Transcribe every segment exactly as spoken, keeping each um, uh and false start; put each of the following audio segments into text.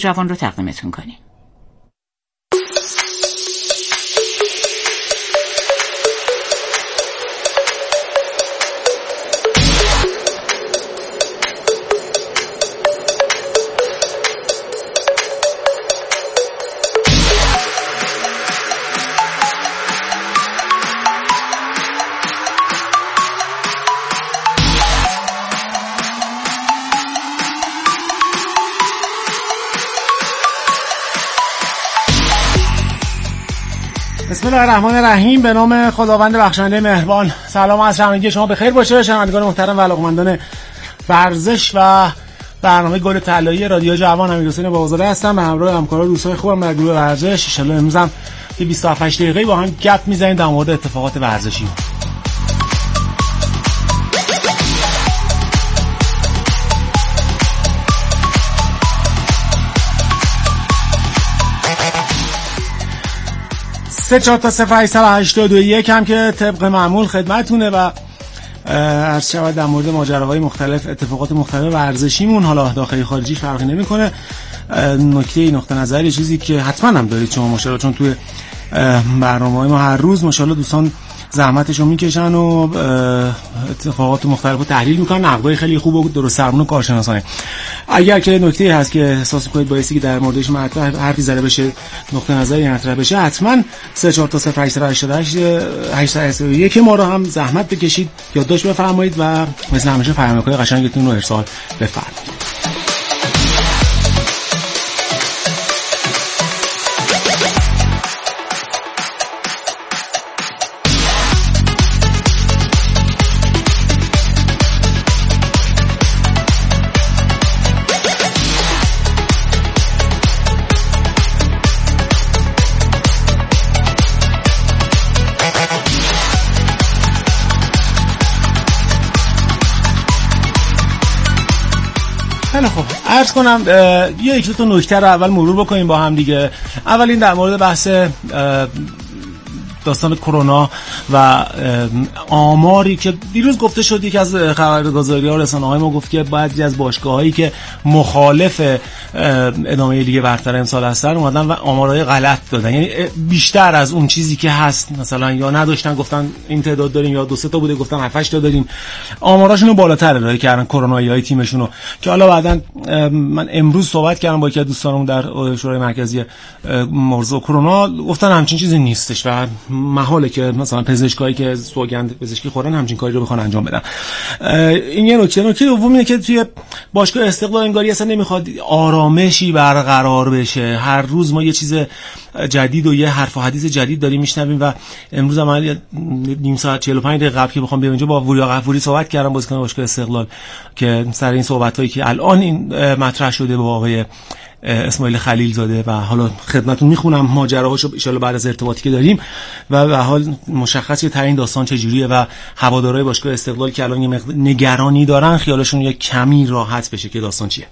جوان رو تقدیمتون کنیم. بسم الله الرحمن الرحیم. به نام خداوند بخشنده مهربان. سلام از همگی شما بخیر باشه. شنوندگان محترم و علاقه‌مندان ورزش و برنامه گل طلایی رادیو جوان، امیرحسین بابازاده هستم به همراه همکارا دوستای خوبم در گروه ورزش. ان شاءالله امروز هم یه بیست و هفت دقیقه با هم گپ میزنیم در مورد اتفاقات ورزشی. سه چهار تا صفر هشت هشتاد و یک هم که طبق معمول خدمتونه و عرض شود در مورد ماجراهای مختلف، اتفاقات مختلف ورزشیمون، حالا داخلی خارجی فرقی نمیکنه. نکته نقطه نظری چیزی که حتما هم دارید شما ماشاءالله، چون توی برنامه‌های ما هر روز ماشاءالله دوستان زحمتشو میکشن و اتفاقات مختلفو تحلیل میکنن، نقدای خیلی خوب و درست درمون و کارشناسانه. اگر که نکته‌ای هست که احساس می‌کنید بایستی که در موردش مطرح حرفی زده بشه، نقطه نظری مطرح بشه، حتما سه چهار تا صفر هشت هشت هشت هشت یک ما رو هم زحمت بکشید، یادداشت بفرمایید و مثل همیشه پیامک‌های قشنگتون رو ارسال بفرمایید. خب عرض کنم یه یک دو تا نکته رو اول مرور بکنیم با هم دیگه. اول این در مورد بحث داستان کرونا و آماری که دیروز گفته شد، یکی از خبرگزاری‌ها رسانه‌های ما گفت که بعضی از باشگاه‌هایی که مخالف ادامه لیگ برتر امسال هستن اومدن و آمارهای غلط دادن، یعنی بیشتر از اون چیزی که هست مثلا یا نداشتن گفتن این تعداد داریم، یا دو سه تا بوده گفتن هفت هشت تا داریم. آماراشون رو بالاتر ارائه کردن کرونایی‌های تیمشون رو، که حالا بعداً من امروز صحبت کردم با یکی از دوستانم در شورای مرکزی موضوع کرونا، گفتن همچین چیزی نیستش و محاله که مثلا پزشکایی که سوگند پزشکی خورن همچین کاری رو بخوان انجام بدن. این یه نکته. نکته دوم اینه که توی باشگاه استقلال انگاری اصلا نمیخواد آرامشی برقرار بشه. هر روز ما یه چیز جدید و یه حرف و حدیث جدید داریم میشنویم و امروز هم نیم ساعت چهل و پنج دقیقه قبل که بخوام بیام اینجا با وریا غفوری صحبت کردم، بازیکن باشگاه استقلال، که سر این صحبتایی که الان این مطرح شده با آقای اسماعیل خلیل زاده و حالا خدمتتون میخونم ماجراهاشو ان شاءالله بعد از ارتباطی که داریم و به حال مشخصه ترین داستان چجوریه و هوادارهای باشگاه استقلال که الان یه مقدار نگرانی دارن خیالشون یه کمی راحت بشه که داستان چیه.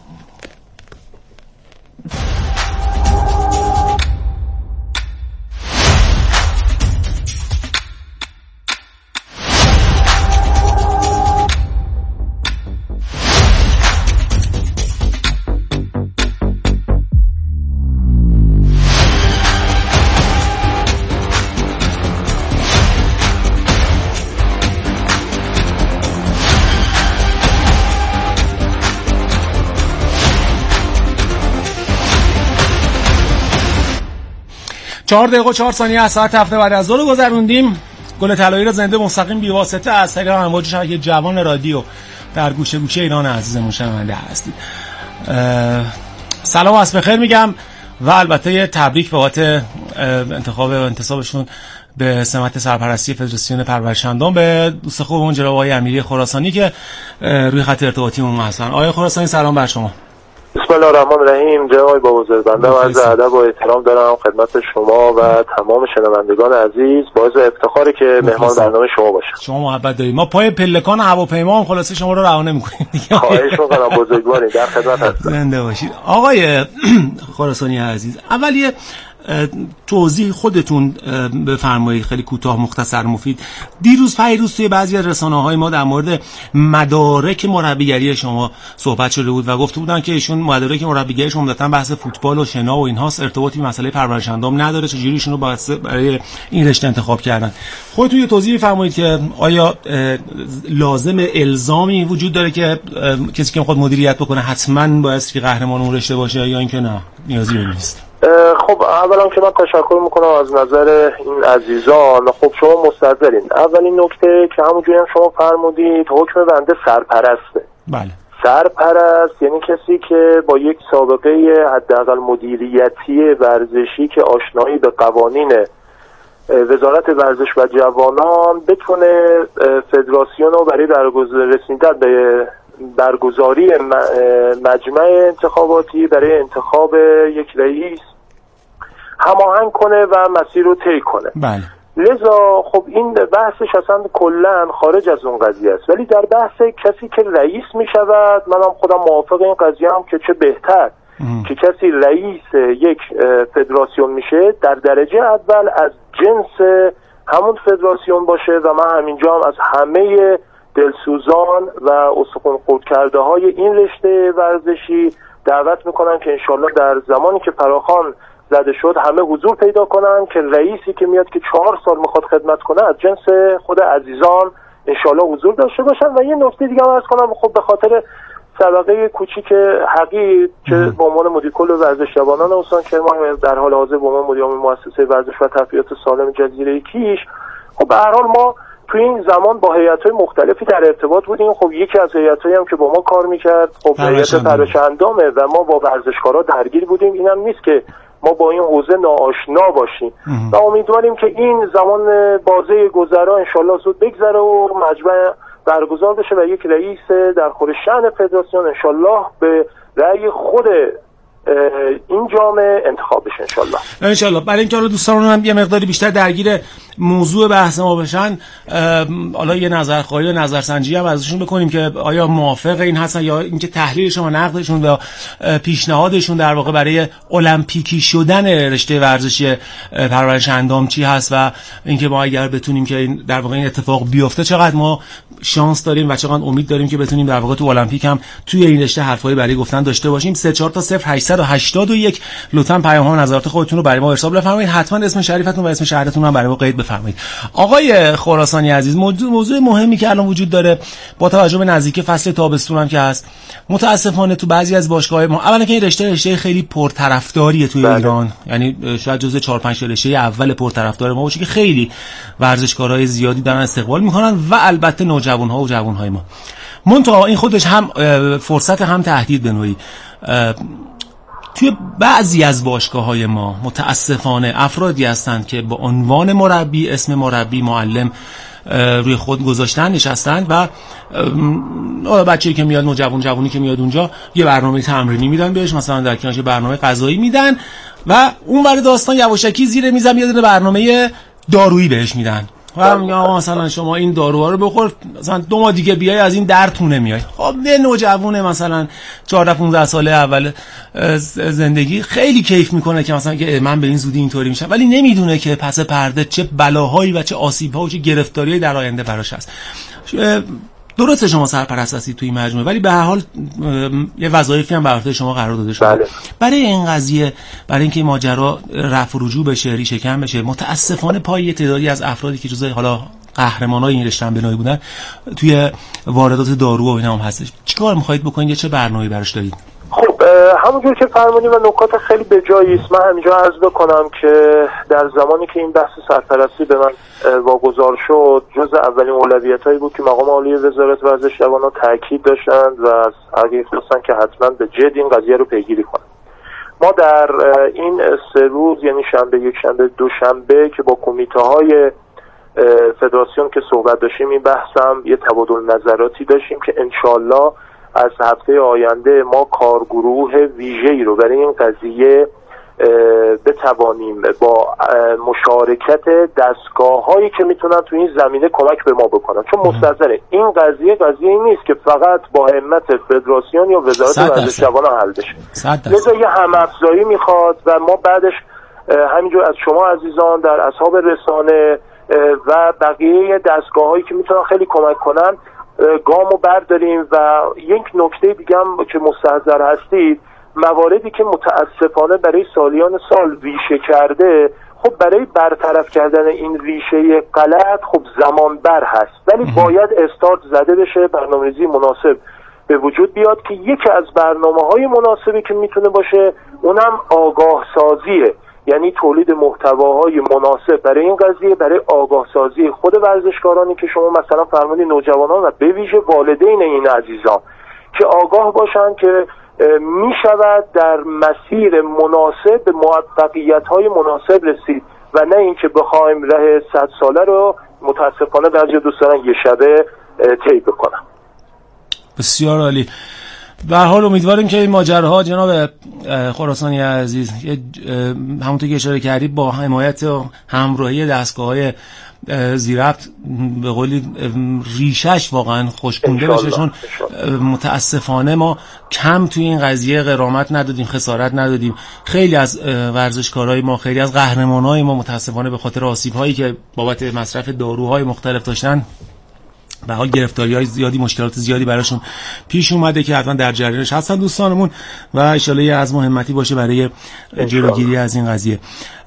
چهار دقیقه و چهار ثانیه از ساعت هفت بعد از ظهر گذروندیم. گل طلایی را زنده مستقیم بی واسطه از طریق امواج شبکه جوان رادیو در گوشه گوشه ایران عزیزمون شنونده هستید. سلام و عصر بخیر میگم و البته یه تبریک بابت انتخاب و انتصابشون به سمت سرپرستی فدراسیون پرورشندان به دوست خوبمون جناب آقای امیری خراسانی که روی خط ارتباطیمون هستن. آقای خراسانی سلام بر شما. بسم الله الرحمن الرحیم. جناب بابازاده، بنده عرض ادب و احترام دارم خدمت شما و تمام شنوندگان عزیز. باعث افتخاره که مهمان برنامه شما باشم. شما محبت دارید. ما پای پلکان هواپیما هم خلاصه شما رو رها نمی‌کنیم دیگه. خواهش می‌کنم، بزرگوارید، در خدمت هستم. زنده باشید. آقای خراسانی عزیز، اول یه توضیح خودتون بفرمایید خیلی کوتاه مختصر مفید. دیروز پیروز توی بعضی از رسانه‌های ما در مورد مدارک مربیگری شما صحبت شده بود و گفته بودن که ایشون مدارک مربیگری شما عمدتاً بحث فوتبال و شنا و اینهاست، ارتباطی به مسئله پرورش اندام نداره، چجوری ایشون رو برای این رشته انتخاب کردن. خودتون یه توضیح بفرمایید که آیا لازم الزامی وجود داره که کسی که میخواد مدیریت بکنه حتما باید که قهرمان اون رشته باشه یا اینکه نه نیازی نیست؟ خب اولا که من تشکر میکنم از نظر این عزیزان. خب شما مستحضرین اولین نکته که همونجوری هم شما فرمودید حکم بنده سرپرسته. بله. سرپرست یعنی کسی که با یک سابقه حداقل مدیریتی ورزشی که آشنایی به قوانین وزارت ورزش و جوانان بتونه فدراسیون رو برای رسیدن به برگزاری مجمع انتخاباتی برای انتخاب یک رئیس هماهنگ کنه و مسیر رو طی کنه. بله. لذا خب این بحثش اصلا کلا خارج از اون قضیه است، ولی در بحث کسی که رئیس می شود منم خودم موافق این قضیه هم که چه بهتر ام. که کسی رئیس یک فدراسیون میشه در درجه اول از جنس همون فدراسیون باشه و من همینجا هم از همه دلسوزان و استخوان خورد کرده های این رشته ورزشی دعوت میکنن که انشالله در زمانی که فراخوان زده شد همه حضور پیدا کنن که رئیسی که میاد که چهار سال میخواد خدمت کنه از جنس خود عزیزان انشالله حضور داشته باشن. و یه نکته دیگه هم عرض کنم، خب به خاطر سابقه کوچیک حقی که به عنوان مدیر کل ورزش جوانان استان کرمان در حال حاضر به عنوان مدیر عامل مؤسسه ورزش و تفریحات سالم جزیره کیش، خب به هر حال ما تو این زمان با هیئت‌های مختلفی در ارتباط بودیم. خب یکی از هیئت‌هایی هم که با ما کار می‌کرد خب هیئت پرورش اندامه و ما با ورزشکارا درگیر بودیم. اینم نیست که ما با این حوزه ناآشنا باشیم و امیدواریم که این زمان بازه گذرا انشالله زود بگذره و مجمع برگزار بشه و یک رئیس در خور شأن فدراسیون انشالله به رأی خود این جامعه انتخاب بشه انشالله. انشالله. برای اینکه حالا دوستان هم یه مقداری بیشتر درگیر موضوع بحث ما بشن، حالا یه نظرخواهی و نظرسنجی هم ازشون بکنیم که آیا موافق این هستن یا اینکه تحلیلشون و نقدشون و پیشنهادشون در واقع برای المپیکی شدن رشته ورزشی پرورش اندام چی هست و اینکه ما اگر بتونیم که این در واقع این اتفاق بیفته چقدر ما شانس داریم و چقدر امید داریم که بتونیم در واقع تو المپیک هم توی این رشته حرفایی برای گفتن داشته باشیم. سه چهار تا صفر هشت هشت یک لطفاً پیام ها و نظرات خودتون رو برای ما ارسال بفرمایید. حتما اسم شریفتون و اسم شهرتون هم برای ما قید بفرمایید. آقای خراسانی عزیز، موضوع موضوع مهمی که الان وجود داره با توجه به نزدیکی فصل تابستون هم که هست، متاسفانه تو بعضی از باشگاه‌های ما اولا که این رشته رشته خیلی پرطرفداریه توی ایران، یعنی شاید جزو چهار پنج رشته اول پرطرفدار ما باشه که خیلی ورزشکارای زیادی دارن استقبال میکنن و البته نوجوان‌ها و جوان‌های ما. منتها این خودش هم فرصت هم تهدید به نوعی. توی بعضی از باشگاه‌های ما متاسفانه افرادی هستند که با عنوان مربی، اسم مربی، معلم روی خود گذاشتن، نشستن و بچه‌ای که میاد، نوجوان جوانی که میاد اونجا یه برنامه تمرینی میدن بهش، مثلا در کنارش برنامه غذایی میدن و اون ور داستان یواشکی زیر میزم یه دونه برنامه دارویی بهش میدن و میگم مثلا شما این داروها رو بخور، مثلا دو ماه دیگه بیای از این درتون نمیای. خب یه نوجوانه مثلا چهارده پانزده ساله اول زندگی خیلی کیف میکنه که مثلا که من به این زودی اینطوری میشم، ولی نمیدونه که پس پرده چه بلاهایی و چه آسیب‌ها و چه گرفتاریایی در آینده براش هست. درسته شما سرپرست هستید توی مجموعه، ولی به هر حال یه وظایفی هم بر عهده شما قرار داده شده. بله. برای این قضیه، برای اینکه این ماجرا رفع و رجوع بشه، ریشه کم بشه، متاسفانه پای یه تعدادی از افرادی که جزء حالا قهرمانای این رشته به نوعی بودن توی واردات دارو و اینا هم هستش. چیکار می‌خواید بکنید؟ چه برنامه‌ای براش دارید؟ خب همونجور که فرمودیم و نکات خیلی به جایی است، من همینجا عرض بکنم که در زمانی که این بحث سرپرستی به من واگذار شد، جز اولین اولویتایی بود که مقام عالی وزارت ورزش جوانان تاکید داشتند و از اگه خواستن که حتما به جد این قضیه رو پیگیری کنن. ما در این سه روز، یعنی شنبه، یک شنبه، دو شنبه که با کمیته های فدراسیون که صحبت داشتیم، این بحثم یه تبادل نظراتی داشتیم که انشالله از هفته آینده ما کارگروه ویژه‌ای رو برای این قضیه بتوانیم با مشارکت دستگاه‌هایی که میتونن تو این زمینه کمک به ما بکنن، چون مستحضره این قضیه قضیه این نیست که فقط با همت فدراسیون یا وزارت ورزش جوانان حل بشه. لذا یه هم‌افزایی میخواد و ما بعدش همینجور از شما عزیزان در اصحاب رسانه و بقیه دستگاه هایی که میتونن خیلی کمک کنن گامو برداریم. و یک نکته دیگه هم که مستحضر هستید، مواردی که متاسفانه برای سالیان سال ریشه کرده، خب برای برطرف کردن این ریشه غلط خب زمان بر هست، ولی باید استارت زده بشه، برنامه‌ریزی مناسب به وجود بیاد که یکی از برنامه‌های مناسبی که میتونه باشه اونم آگاه سازیه، یعنی تولید محتواهای مناسب برای این قضیه، برای آگاه سازی خود ورزشکارانی که شما مثلا فرمودید، نوجوانان و به ویژه والدین این عزیزان که آگاه باشن که می شود در مسیر مناسب به موفقیت‌های مناسب رسید و نه اینکه بخوایم راه صد ساله رو متاسفانه بعضی دوست دارن یه شبه طی بکنن. بسیار عالی. به هر حال امیدواریم که این ماجراها جناب خراسانی عزیز همونطور که اشاره کردید با حمایت و همراهی دستگاه‌های زیربط به قولی ریشش واقعا خوشگونده بشه، چون متاسفانه ما کم توی این قضیه غرامت ندادیم، خسارت ندادیم. خیلی از ورزشکارای ما، خیلی از قهرمانای ما متاسفانه به خاطر آسیب‌هایی که بابت مصرف داروهای مختلف داشتن به حال گرفتاری‌های زیادی، مشکلات زیادی براشون پیش اومده که حتما در جریانش هستن دوستانمون و ان شاءالله یه عزم و همتی باشه برای جلوگیری از این قضیه.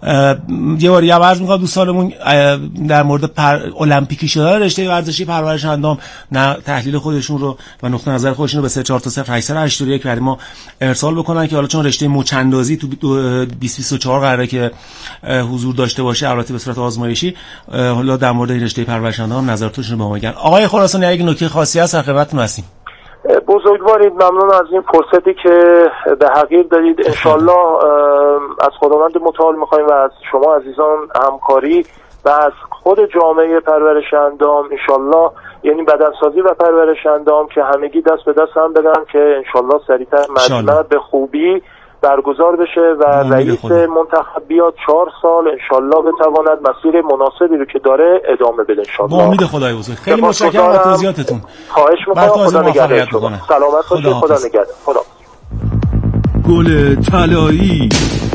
یه بار یه عرض می‌کنم دوستانمون در مورد پر... المپیکی شدن رشته ورزشی پرورش اندام، نه تحلیل خودشون رو و نقطه نظر خودشون رو به سه چهار تا صفر هشت هشت یک برای ما ارسال بکنن که حالا چون رشته مچ‌اندازی تو بیست بیست و چهار قراره که حضور داشته باشه، البته به صورت آزمایشی، حالا در مورد رشته پرورش اندام نظراتشون رو با ما بگن. آقای خراسانی اگه نکته خاصی هست خدمتتون هستیم. بزرگوارید، ممنون از این فرصتی که به حقیر دادید. انشالله از خداوند متعال میخوایم و از شما عزیزان همکاری و از خود جامعه پرورش اندام انشالله، یعنی بدنسازی و پرورش اندام که همگی دست به دست هم بدن که انشالله سریعتر مجمع به خوبی برگزار بشه و رئیس منتخب بیاد چهار سال انشالله بتواند مسیر مناسبی رو که داره ادامه بده انشالله. با امید خدای بزرگ. خیلی متشکرم از توضیحاتتون. خواهش می‌کنم. خدا نگهدار شما. سلامت باشید. خدا نگهدار. خدا. گل طلایی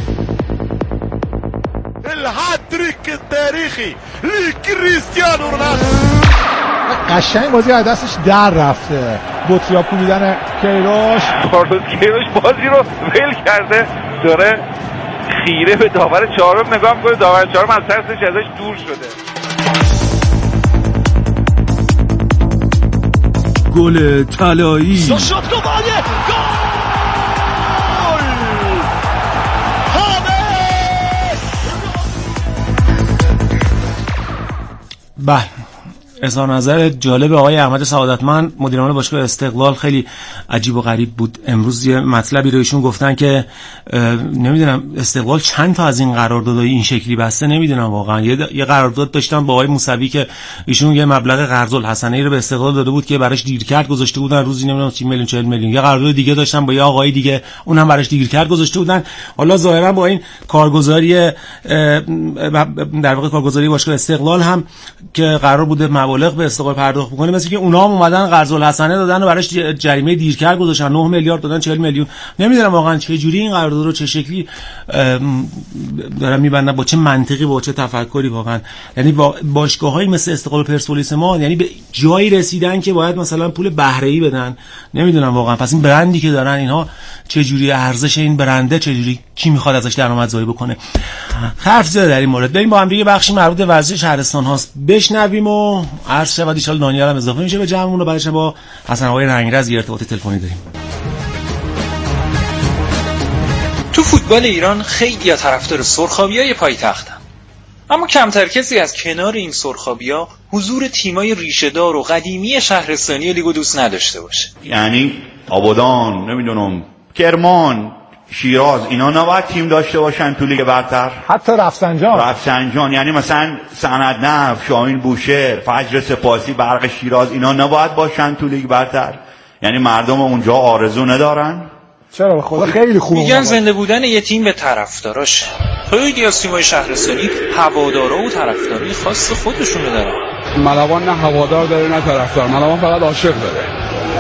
الهاتریک تاریخی لکریستیانو رونالدو. قشنگ بازی از دستش در رفته. بطریا کوبیدن کیروش. کارلوس کیروش بازی رو ول کرده، داره خیره به داور چهارم نگاه می‌کنه. داور چهارم از ترسش ازش دور شده. گل طلایی. شوت گل! بله، اظهار نظر جالب آقای احمد سعادتمند مدیرعامل باشگاه استقلال خیلی عجیب و غریب بود. امروز یه مطلبی رو ایشون گفتن که نمیدونم استقلال چند تا از این قراردادهای این شکلی بسته، نمیدونم واقعا. یه, یه قرارداد داشتن با آقای موسوی که ایشون یه مبلغ قرض الحسنه رو به استقلال داده بود که براش دیرکرد گذاشته بودن، روزی نمیدونم سی میلیون چهل میلیون. یه قرارداد دیگه داشتن با یه آقای دیگه، اونم براش دیرکرد گذاشته بودن. حالا ظاهرا با این کارگزاری در واقع کارگزاری باشگاه استقلال هم که قرار بوده مبالغ به استقلال پرداخت بکنه، مثل که اونا هم اومدن قرض الحسنه دادن و براش جریمه دیرکرد گذاشتن، نه میلیارد دادن چهل میلیون. نمیدونم واقعا چه جوری این قرارداد رو چه شکلی دارن میبندن، با چه منطقی، با چه تفکری واقعا. یعنی باشگاه‌های مثل استقلال و پرسپولیس ما یعنی به جایی رسیدن که باید مثلا پول بهره‌ای بدن. نمیدونم واقعا پس این برندی که دارن اینها چه جوری ارزش این برنده، چه جوری کی میخواد ازش درآمدزایی بکنه. حرف زده در این مورد. بریم با هم دیگه بخشی مربوط به ورزش شهرستان هاست بشنویم و عرض شود ان شاء الله دانیال هم اضافه میشه به جمعمون و بعدش با حسن آقای رنگرز ارتباط تلفنی داریم. تو فوتبال ایران خیلی ها طرفدار سرخابیای پایتختن، اما کمتر کسی از کنار این سرخابیا حضور تیمای ریشه‌دار و قدیمی شهرستانی لیگو دوست نداشته باشه. یعنی آبادان، نمیدونم کرمان، شیراز، اینا نباید تیم داشته باشن تو لیگ برتر. حتی رفسنجان رفسنجان یعنی مثلا سندنف، شاهین بوشهر، فجر سپاسی، برق شیراز، اینا نباید باشن تو لیگ برتر. یعنی مردم اونجا آرزو ندارن. چرا؟ خدا خیلی خوبه. میگن زنده بودن یه تیم به طرفداراش. خیلی از تیم‌های شهرستانی هوادارا و طرفدارای خاص خودشونو دارن. ملوان نه هوادار داره نه طرفدار، ملوان فقط عاشق داره.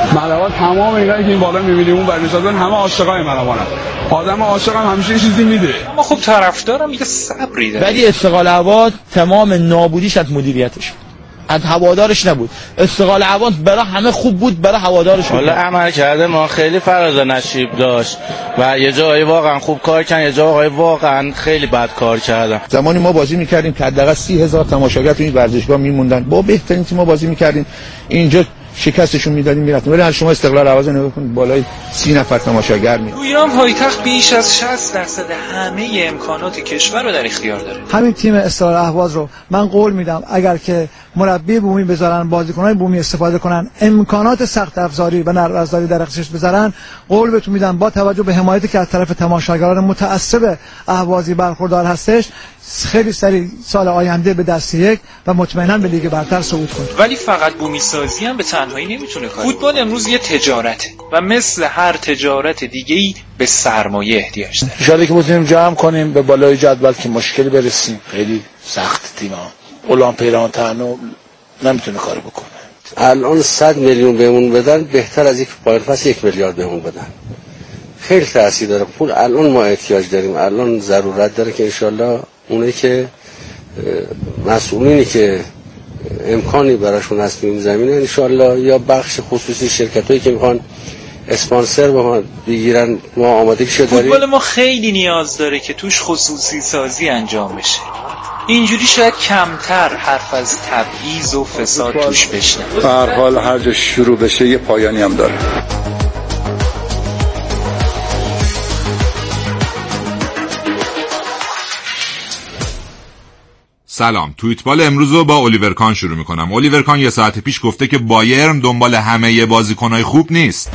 ملوان تمام اینایی که این بالا می‌بینیم اون برنشادن همه عاشقای ملوانن. آدم عاشق هم همیشه چیزی میده. اما خب طرفدارم یه صبری داره. ولی استقلال هوا تمام نابودیش از مدیریتش، از هوادارش نبود. استقلال هوا برای همه خوب بود، برای هوادارش بود. حالا عمل کرده ما خیلی فراز و نشیب داشت و یه جایی واقعا خوب کار کردن، یه جایی واقعا خیلی بد کار کردن. زمانی ما بازی می‌کردیم که حداقل سی هزار تماشاگر تو این ورزشگاه میموندن، با بهترین تیم ما بازی می‌کردیم، اینجا شکستشون میدادیم میرفتیم. ولی شما استقلال هوا نگاه کنید بالای سی نفر تماشاگر میاد. تو ایران پایتخت بیش از شصت درصد همه امکانات کشور رو در اختیار داره. همین تیم استقلال اهواز رو من قول میدم اگر که مربی بومی بذارن، بازیکنان بومی استفاده کنن، امکانات سخت افزاری و نرم افزاری در اختیارش بذارن، قول بهتون میدم با توجه به حمایتی که از طرف تماشاگران متعصب اهوازی برخوردار هستش، خیلی سریع سال آینده به دست یک و مطمئنا به لیگ برتر صعود کنه. ولی فقط بومی سازی هم به تنهایی نمیتونه کاری. فوتبال امروز یه تجارته و مثل هر تجارت دیگه‌ای به سرمایه احتیاج داره. ان شاءالله که بتونیم جمع کنیم به بالای جدول که مشکلی برسیم. خیلی سخت تیم‌ها. اولان پیران تنو نمیتونه کاری بکنه. الان صد میلیون بهمون بدن بهتر از یک پایان فصل یک میلیارد بهمون بدن. خیلی تاثیر داره. پول الان ما احتیاج داریم. الان ضرورت داره که ان شاءالله اونایی که مسئولینی که امکانی براشون هست تو این زمینه ان شاءالله یا بخش خصوصی شرکتایی که میخوان اسپانسر به ما بگیرن، ما آماده شده داریم. فوتبال ما خیلی نیاز داره که توش خصوصی سازی انجام بشه. اینجوری شاید کمتر حرف از تبعیض و فساد توش بشنه. به هر حال هر جا شروع بشه یه پایانی هم داره. سلام، توییتبال امروز رو با الیور کان شروع میکنم. الیور کان یه ساعت پیش گفته که بایرن دنبال همه بازیکنای خوب نیست.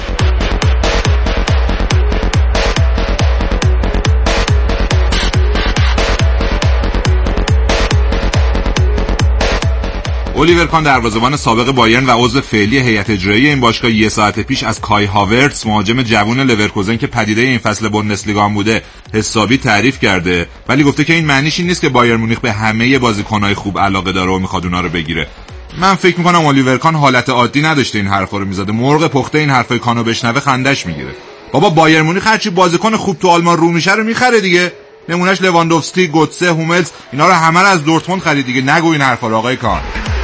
الیور کان دروازه‌بان سابق بایرن و عضو فعلی هیئت اجرایی این باشگاه یه ساعت پیش از کای هاورتس مهاجم جوان لورکوزن که پدیده این فصل بوندسلیگا هم بوده حسابی تعریف کرده، ولی گفته که این معنیش این نیست که بایرن مونیخ به همه بازیکن‌های خوب علاقه داره و میخواد اونا رو بگیره. من فکر میکنم الیور کان حالت عادی نداشته این حرفا رو میزده. مرغ پخته این حرفای کانو بشنوه خندش میگیره. بابا بایرن مونیخ هرچی بازیکن خوب تو آلمان رو میشه رو میخره دیگه. نمونهش لواندوفسکی، گوتسه، هوملز، اینا رو همه رو از دورتموند خرید دیگه. نگو این حرفا رو آقای کان.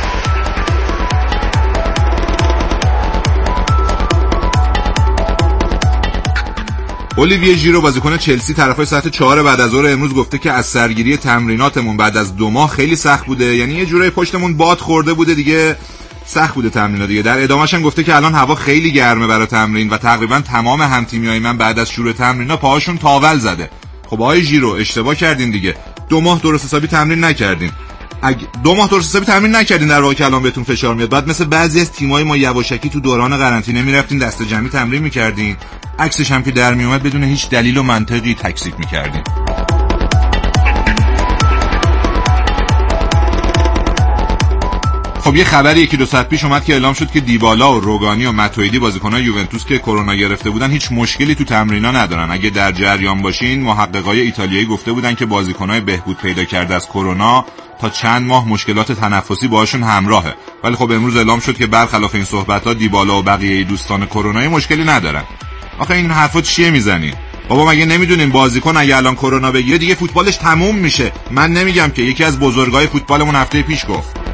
اولیویه ژیرو بازیکن چلسی طرفای ساعت چهار بعد از ظهر امروز گفته که از سرگیری تمریناتمون بعد از دو ماه خیلی سخت بوده، یعنی یه جورایی پشتمون باد خورده بوده دیگه، سخت بوده تمرینات دیگه. در ادامهش هم گفته که الان هوا خیلی گرمه برای تمرین و تقریبا تمام هم‌تیمیای من بعد از شروع تمرینا پاهاشون تاول زده. خب آقای ژیرو اشتباه کردین دیگه. دو ماه درست حسابی تمرین نکردین. اگه دو ماه درست حسابی تمرین نکردین در واقع که الان بهتون فشار میاد. بعد مثل بعضی از تیم‌های ما یواشکی تو دوران قرنطینه میرفتین دست جمعی تمرین می‌کردین، عکسش هم که در میومد بدون هیچ دلیل و منطقی تکذیب می‌کردین. خب یه خبری یکی دو ساعت پیش اومد که اعلام شد که دیبالا و روگانی و ماتویدی بازیکن‌های یوونتوس که کرونا گرفته بودن هیچ مشکلی تو تمرینا ندارن. اگه در جریان باشین، محققای ایتالیایی گفته بودن که بازیکن‌های بهبود پیدا کرده از کرونا تا چند ماه مشکلات تنفسی باهاشون همراهه. ولی خب امروز اعلام شد که برخلاف این صحبت‌ها دیبالا و بقیه دوستان کرونایی مشکلی ندارن. آخه این حرفا چیه میزنین؟ بابا مگه نمیدونین بازیکن اگه الان کرونا بگیره دیگه فوتبالش تموم میشه؟ من نمیگم که، یکی از بزرگای فوتبالمون هفته پیش گفت.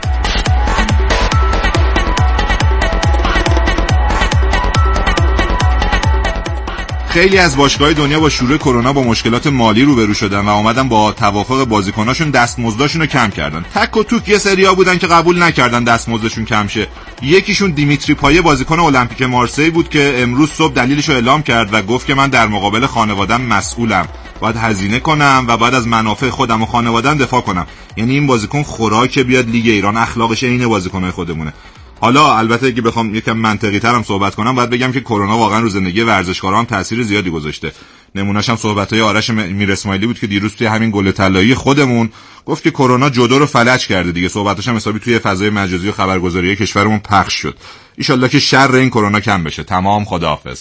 خیلی از باشگاه‌های دنیا با شروع کرونا با مشکلات مالی روبرو شدن و اومدن با توافق بازیکناشون دستمزداشون رو کم کردن. تک و توک یه سریا بودن که قبول نکردن دستمزدشون کم شه. یکیشون دیمیتری پایه بازیکن المپیک مارسی بود که امروز صبح دلیلش رو اعلام کرد و گفت که من در مقابل خانواده‌ام مسئولم. باید هزینه کنم و بعد از منافع خودم و خانواده‌ام دفاع کنم. یعنی این بازیکن خوراک بیاد لیگ ایران، اخلاقش عین بازیکن‌های خودمونه. حالا البته اگه بخوام یکم منطقی ترم صحبت کنم باید بگم که کرونا واقعا رو زندگی ورزشکاران تاثیر زیادی گذاشته. نمونه‌اش هم صحبت‌های آرش میر اسماعیلی بود که دیروز توی همین گل طلایی خودمون گفت که کرونا جودو رو فلج کرده دیگه. صحبتاش هم حسابی توی فضای مجازی و خبرگزاری کشورمون پخش شد. ان شاءالله که شر این کرونا کم بشه. تمام، خداحافظ.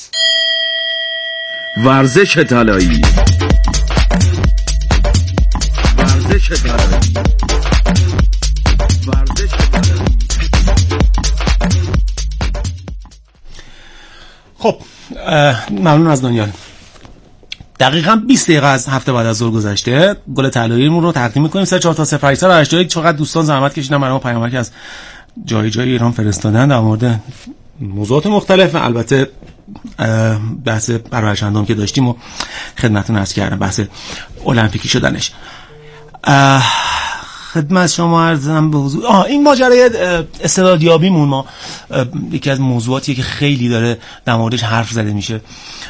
ورزش طلایی. ورزش طلایی. ورزش طلایی. ممنون از دانیال. دقیقاً بیست دقیقه از هفته بعد از ظهر گذشته. گل طلاییمون رو تقدیم می‌کنیم سه چهار تا صفر هشت هشت یک. چقدر دوستان زحمت کشیدن برای ما پیامک از جای جای ایران فرستادن در مورد موضوعات مختلف. البته بحث پرورش‌اندام که داشتیم و خدمتتون عرض کردم، بحث المپیکی شدنش. خدمت شما عرضم به حضور آه این ماجرای استعدادیابیمون، ما یکی از موضوعاتیه که خیلی داره در موردش حرف زده میشه.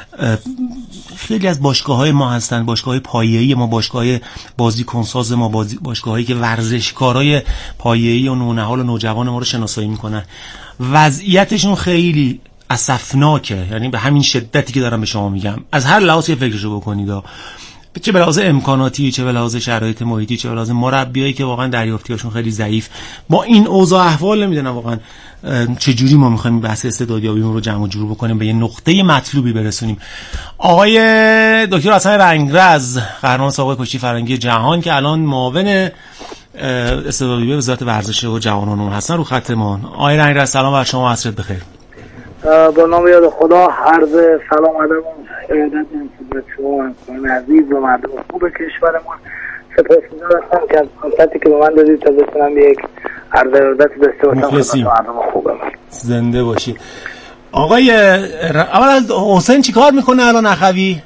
خیلی از باشگاه‌های ما هستن، باشگاه‌های پایه‌ای ما، باشگاه‌های بازیکنساز ما، بازی باشگاه‌هایی که ورزشکارای پایه‌ای و نونهال و نوجوان ما رو شناسایی میکنن. وضعیتشون خیلی اسفناکه، یعنی به همین شدتی که دارم به شما میگم. از هر لحاظی فکرشو بکنید، چه به لحاظ امکاناتی، چه به لحاظ شرایط محیطی، چه به لحاظ مربیایی که واقعا دریافتیاشون خیلی ضعیف. با این اوضاع احوال نمیدونم واقعا چه جوری ما میخوایم بحث استعدادیابیمون رو جمع و جور بکنیم، به یه نقطه مطلوبی برسونیم. آقای دکتر حسن رنگرز، قهرمان سابق کشتی فرنگی جهان که الان معاون استعدادیابی وزارت ورزش و جوانان هستن، رو خط ما. آقای رنگرز سلام بر شما، عصرت بخیر. با نام یاد خدا، عرض سلام ادب و ارادت من خدمت شما همکاران عزیز و مردم خوب کشورمون. سپاسگزار هستم که از فرصتی که به من دادید تا بتونم یک عرض ارادت داشته باشم خدمت مردم خوبم. زنده باشید. آقای ر... اول حسین چی کار میکنه الان اخوی؟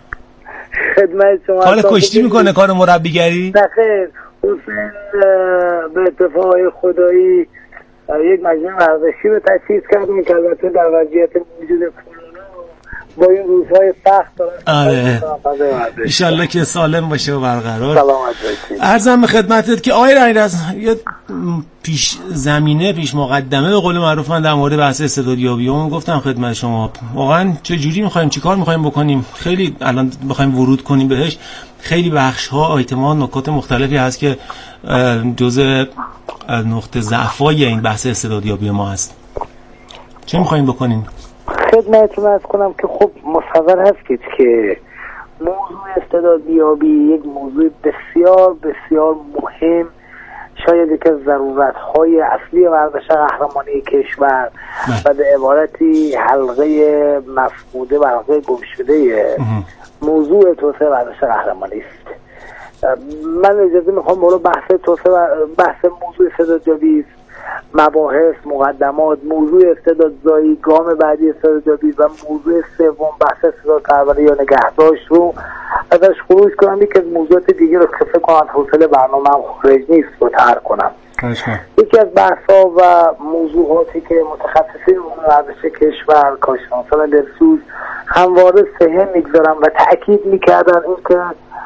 خدمت شما. کار کشتی میکنه، کار مربیگری؟ نه خیر، حسین به اتفاق خدایی یک مجموعه ورزشی رو تأسیس کردیم که البته در وضعیت موجود کرونا با این روزهای سخت دارن. آره انشالله که سالم باشه و برقرار. سلامت باشید. عرضم به خدمتت که آقای رنگرز یه پیش زمینه پیش مقدمه به قول معروف من در مورد بحث استعدادیابی اون گفتم خدمت شما. واقعا چه جوری می‌خوایم چیکار می‌خوایم بکنیم؟ خیلی الان بخوایم ورود کنیم بهش، خیلی بخش‌ها آیتم‌ها نکات مختلفی هست که جزء نقطه ضعفای این بحث استعدادیابی ما هست. چه می‌خوایم بکنیم؟ خدمتتون عرض کنم که خب مصور هستید که موضوع استعدادیابی یک موضوع بسیار بسیار مهم، شاید یکی از ضرورت‌های اصلی ورزش قهرمانی کشور و به عبارتی حلقه مفقوده و حلقه گمشده موضوع توسعه ورزش قهرمانی است. من اجازه میخوام بالا بحث توسعه بحث موضوع استعدادیابی، مباحث، مقدمات، موضوع استعدادزایی، گام بعدی استعدادیابی و موضوع سوم بحث استعدادپروری یا نگهداشت رو ازش خروج کنم. یکی از موضوعات دیگه رو که فکر کنم حوصله برنامه هم خارج نیست رو طرح کنم. یکی از بحث‌ها و موضوعاتی که متخصصین امور ورزش کشور، کارشناسان دلسوز همواره سهم می‌گذارن و تأکید می‌کردن این که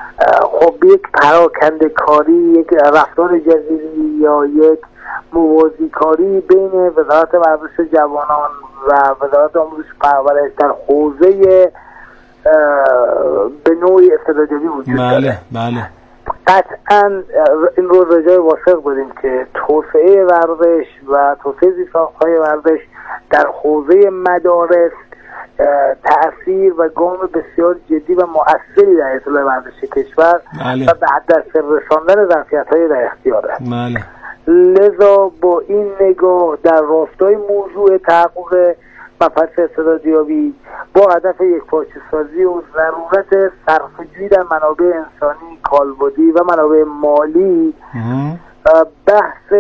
خب یک پراکنده کاری، یک رفتار جزیری یا یک موازی کاری بین وزارت ورزش جوانان و وزارت آموزش پرورش در حوزه به نوعی استعدادیابی وجود داره. بله بله. قطعا این رو رجای واثق بودیم که توسعه ورزش و توسعه زیرساخت‌های ورزش در حوزه مدارس تأثیر و گام بسیار جدی و مؤثری در اصلاح ورزش کشور بله. و به حداقل رساندن ظرفیت‌های در اختیاره. بله. لذا با این نگاه در راستای موضوع تحقق مبحث استعدادیابی با هدف یکپارچه سازی و ضرورت صرفه‌جویی در منابع انسانی، کالبدی و منابع مالی بحث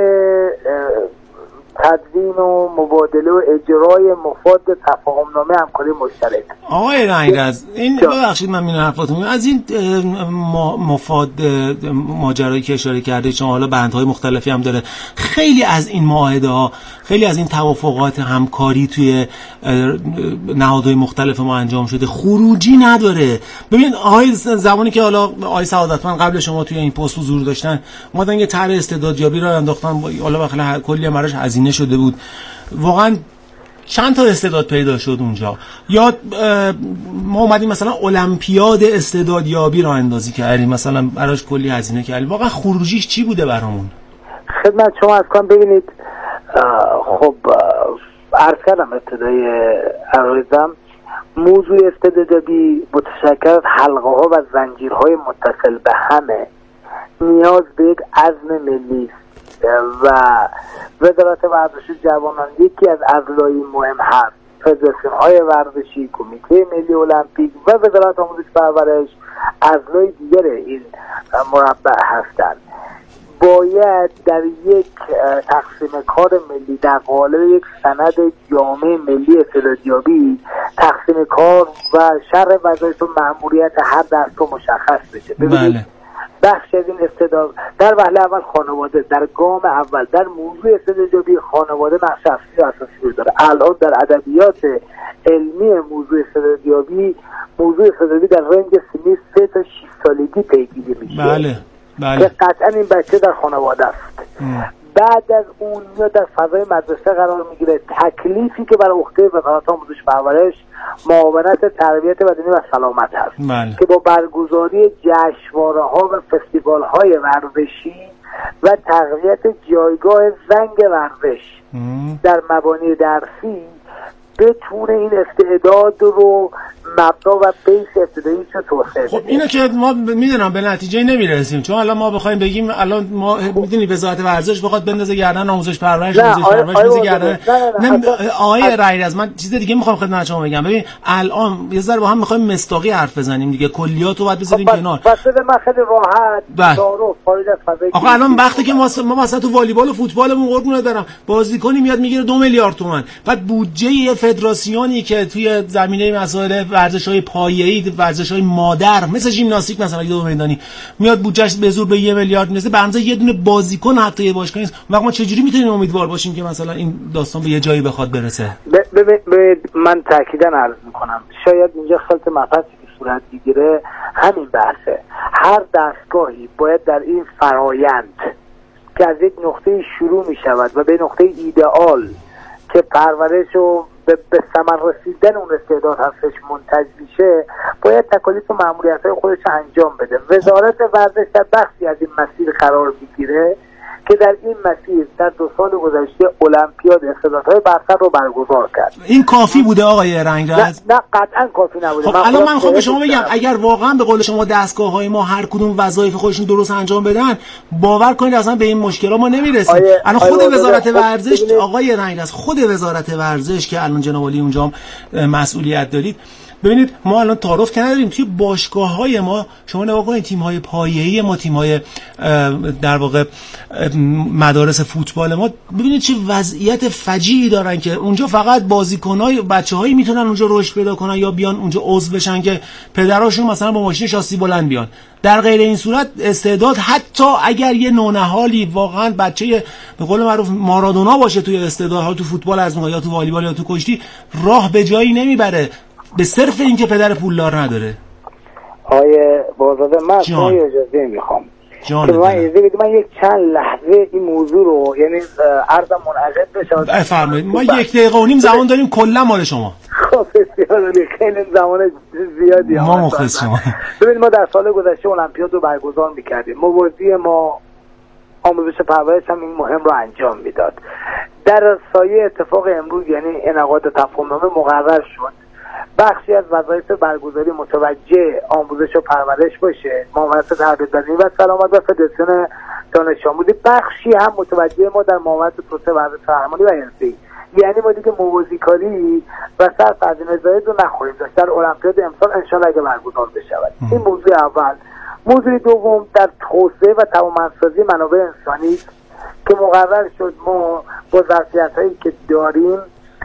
تدوین و مبادله و اجرای مفاد تفاهمنامه همکاری مشترک. آقای رنگرز این ببخشید من میونه حرفاتون از این مفاد ماجرایی که اشاره کرده چون حالا بندهای مختلفی هم داره، خیلی از این معاهده ها، خیلی از این توافقات همکاری توی نهادهای مختلف ما انجام شده، خروجی نداره. ببین آقای زمانی که حالا آقای سعادتمند قبل شما توی این پست حضور داشتن اومدن یه طرح استعدادیابی رو انداختن، حالا بخاطر کلی براش هزینه شده بود، واقعا چند تا استعداد پیدا شد اونجا. یا ما اومدیم مثلا المپیاد استعدادیابی را اندازی کردیم، مثلا براش کلی هزینه کردیم، واقعا خروجیش چی بوده برامون؟ خدمت شما از کنم ببینید، خب عرض کردم ابتدای عرضم موضوع استعدادیابی متشکل از حلقه ها و زنجیرهای متصل به همه، نیاز به یک عزم ملی و وزارت ورزش جوانان یکی از اضلاع مهم هست فدراسیون های ورزشی، کمیته ملی المپیک و وزارت آموزش پرورش اعضای دیگر این مربع هستند. باید در یک تقسیم کار ملی در قالب یک سند جامع ملی استعدادیابی تقسیم کار و شرح وظایف و مأموریت هر دستگاه مشخص بشه. ببینید بخش از این استعداد در وهله اول خانواده در گام اول در موضوع استعدادیابی خانواده نقش اصلی و اساسی رو داره. الان در ادبیات علمی موضوع استعدادیابی موضوع استعدادی در رنج سنی سه تا شش سالگی پیگیری میشه. بله بله. که قطعا این بچه در خانواده است. ام. بعد از اون میاد در فضای مدرسه قرار میگیره. تکلیفی که برای عهده وزارت آموزش پرورش معاونت تربیت بدنی و سلامت هست بله. که با برگزاری جشنواره ها و فستیوال های ورزشی و تقویت جایگاه زنگ ورزش ام. در مبانی درسی بتونه این استعداد رو مبنا و بیس ابتداییش رو توسعه بده. خب اینو که ما میدونم به نتیجه نمیرسیم، چون الان ما بخوایم بگیم الان ما میدونی وزارت ورزش بخواد بندازه گردن آموزش پرورش، آموزش پرورش بندازه گردن آقای رئیس. من چیز دیگه میخوام خدمت شما بگم. ببین الان یه ذره با هم میخوایم مستاقی حرف بزنیم دیگه، کلیاتو باید بذاریم کنار. واسه من خیلی راحت تعارف خارج از فضای آقا الان وقتی که ما ما مثلا تو والیبال و فوتبالمون قربون دارم بازیکنی میاد میگیره دو میلیارد تومان، بعد بودجه یه فدراسیونی که توی زمینه مسائل ورزش‌های پایه‌ای، ورزش‌های مادر مثل ژیمناستیک مثلا دو میدانی میاد بودجهش به زور به یه میلیارد میرسه، به اندازه یه دونه بازیکن حتی یه باشگاه نیست. وقت ما چجوری میتونیم امیدوار باشیم که مثلا این داستان به یه جایی بخواد برسه؟ ببین من تاکیداً عرض میکنم شاید اینجا خلط مبحثی که صورت میگیره همین بحثه. هر دستگاهی باید در این فرایند که از یک نقطه شروع میشود و به نقطه ایدئال که پرورش و به, به ثمر رسیدن اون استعداد هستش منتج میشه، باید تکالیف و مأموریت‌های خودش انجام بده. وزارت ورزش در بخشی از این مسیر قرار میگیره که در این مسیر در دو سال گذشته المپیاد استعدادهای برتر رو برگزار کرد. این کافی بوده آقای رنگرز؟ نه, نه قطعا کافی نبوده. خب الان من میخوام به شما بگم اگر واقعا به قول شما دستگاه‌های ما هر کدوم وظایف خودشون درست انجام بدن، باور کنید اصلا به این مشکلات ما نمیرسیم. الان خود وزارت ورزش آقای رنگرز، خود وزارت ورزش که الان جناب علی اونجا مسئولیت دارید، ببینید ما الان تعارف که نداریم توی باشگاه‌های ما. شما نگاه کنید تیم‌های پایه‌ای ما، تیم‌های در واقع مدارس فوتبال ما، ببینید چه وضعیت فجیعی دارن که اونجا فقط بازیکن‌های بچه‌هایی میتونن اونجا رشد پیدا کنن یا بیان اونجا عضو بشن که پدراشون مثلا با ماشین شاسی بلند بیان. در غیر این صورت استعداد حتی اگر یه نونهالی واقعا بچه به قول معروف مارادونا باشه توی استعدادها تو فوتبال از اونها یا تو والیبال یا تو کشتی، راه به جایی نمیبره به صرف اینکه پدر پولدار نداره. آیه بازاده من شما اجازه میخوام که من اجازه بدید من یک چند لحظه این موضوع رو یعنی عرضم منعقد بشه. بفرمایید. ما یک دقیقه و نیم زمان داریم کلا مال شما. خب بسیار خیلی زمان زیادی ما مخلص شما. ببینید ما در سال گذشته المپیاد رو برگزار میکردیم. موازی ما آموزش پرورش هم این مهم رو انجام میداد. در سایه اتفاق امروز یعنی انعقاد تفاهمنامه مقرر شد بخشی از وظایف برگزاری متوجه آموزش و پرورش باشه، معاونت تربیت بدنی و سلامت و فدراسیون دانش آموزی، بخشی هم متوجه ما در معاونت پروسه ورزش فرهنگی و حرفه‌ای. یعنی ما دیگه موازی کاری و صرف از این زاید رو نخواهیم داشت در المپیاد امسال انشالله اگه برگزار بشود. این موضوع اول. موضوع دوم در توسعه و توانمندسازی منابع انسانی که مقرر شد ما با ظرفیت‌هایی که داریم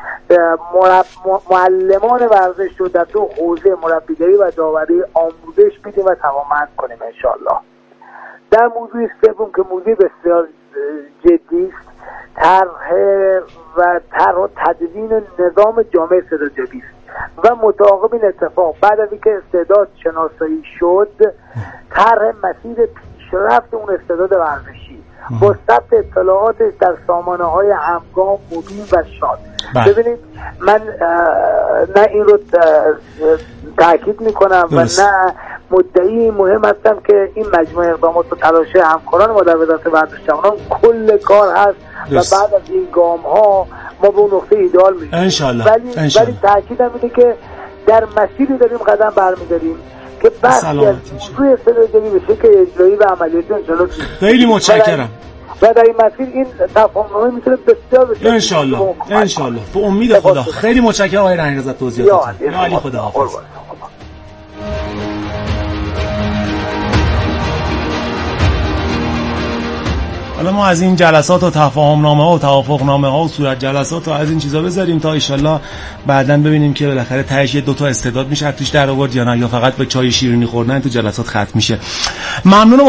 معلمان ورزش رو در تو حوزه مربیگری و داوری آموزش بدیم و توانمند کنیم انشالله. در موضوع سوم که موضوع بسیار جدی است، طرح و طرح و تدوین نظام جامعه استعدادیابی است و متعاقب این اتفاق بعد از اینکه استعداد شناسایی شد، طرح مسیر پیشرفت اون استعداد ورزشی با ثبت اطلاعاتش در سامانه های همگام، مبین و شاد. ببینید من نه این رو تاکید میکنم و نه مدعی مهم هستم که این مجموعه اقدامات و تلاش همکاران ما در وزارت ورزش جوانان کل کار هست دست. و بعد از این گام ها ما به اون نقطه ایدئال میرسیم انشالله. ولی ولی تاکیدم اینه که در مسیری داریم قدم برمیداریم که بحثی از موضوع استعدادیابی بشه که اجرایی و عملیاتی انشالله. خیلی متشکرم. و در این مسیر این تفاهم‌نامه میتونه بسیار بسیار ان شاء الله ان شاء الله به امید خدا. خیلی متشکرم آقای رنگرز توضیحاتتون. یا علی خدا حافظ. حالا ما از این جلسات و تفاهم‌نامه ها و توافق‌نامه ها و صورت جلسات و از این چیزا بذاریم تا ان شاءالله بعداً ببینیم که بالاخره تهش دو تا استعداد میشه توش در آورد یا نه، یا فقط به چای شیرینی خوردن تو جلسات ختم میشه. ممنونم.